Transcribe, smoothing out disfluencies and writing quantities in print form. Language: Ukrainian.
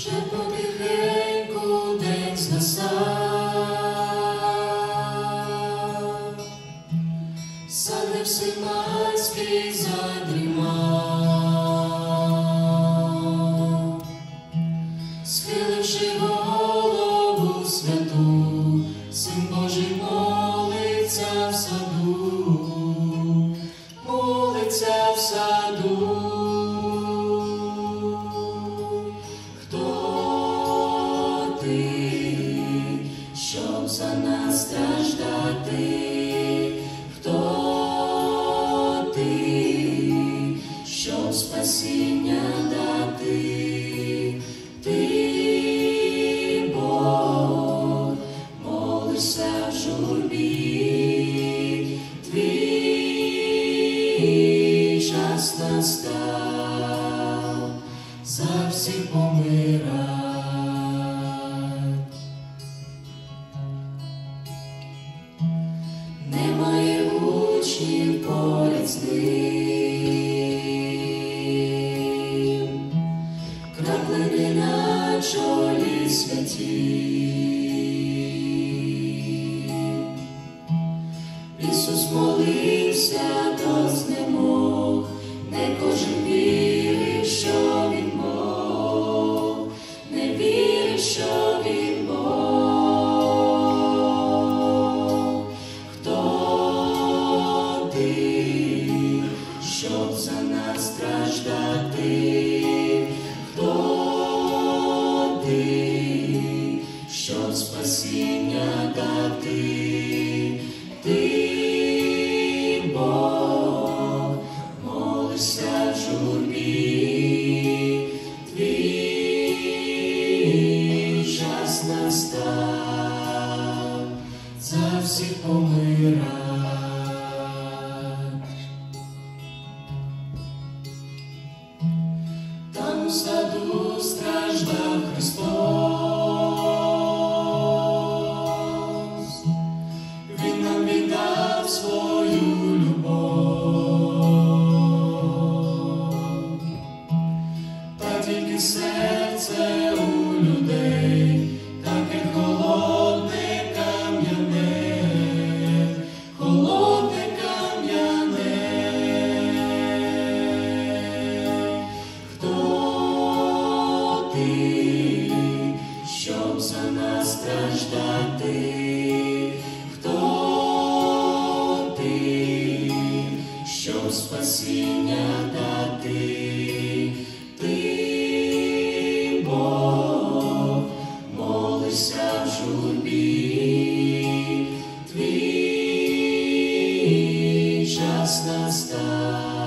Вже потихеньку день згасав, сад Гефсиманський задрімав, схиливши голову святу, Син Божий молиться в саду, молиться в саду. Щоб за нас страждати, хто ти, щоб спасіння дати, ти, Бог, молишся в журбі, твій час настав, за всіх помирать. Немає учнів поряд з ним, краплини на чолі святі. Ісус молився до знемог, не кожен вірив, що Він Бог, не вірив, що Він Бог. Щоб за нас страждати, хто ти, щоб спасіння дати, ти, Бог, молишся в журбі, твій час настав, за всіх помирать. Там у саду страждав Христос, Він нам віддав свою любов, та тільки серце у людей таке холодне, кам'яне, холодне, кам'яне. Щоб за нас страждати, хто ти, щоб спасіння дати, ти, Бог, молишся в журбі, твій час настав.